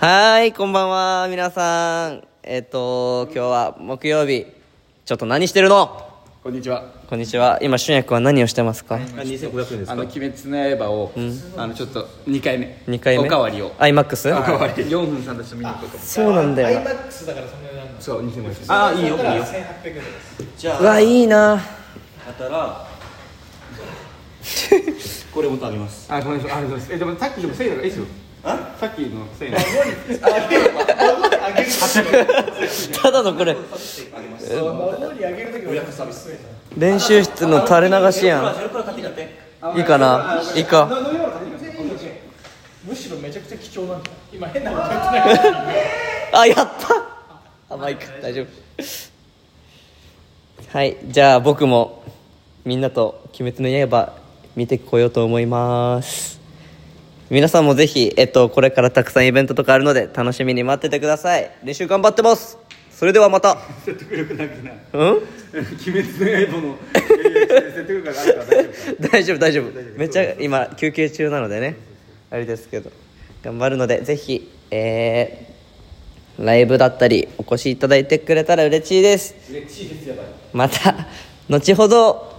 はい、こんばんは、皆さん。今日は木曜日。ちょっと何してるの？ こんにちは。 こんにちは。今、俊也君は何をしてますか？ 2500円ですか？鬼滅の刃を、ちょっと2回目。 2回目おかわりを。 IMAX？ おかわり。4分さんたちと見に行こうと。 そうなんだよな。 IMAX だからそんな値段なんだ。 そう、2500円。ああ、いいよ、いいよ。 1800円です。 じゃあうわ、いいな。 だったらこれもとあげます。 あ、ごめんなさい。ありがとうございます。でもさっきでも1000円だからいいですよ。さっきの1000円。 ただのこれ、 孫にあげるときはサービス。 練習室の垂れ流しやん。 それから買ってきて。 いいかな？いいか。 むしろめちゃくちゃ貴重なんだ。今変なこと言ってないから。 あ、やった。あ、まあいいか、大丈夫。はい、じゃあ僕もみんなと鬼滅の刃見てこようと思います。皆さんもぜひ、これからたくさんイベントとかあるので楽しみに待っててください。練習頑張ってます。それではまた。 説得力なくない。 うん？ 鬼滅の刃の説得力があるから大丈夫。 大丈夫。めっちゃ今休憩中なのでね、あれですけど頑張るので、ぜひ、ライブだったりお越しいただいてくれたら嬉しいです。 嬉しいです。やばい。 また後ほど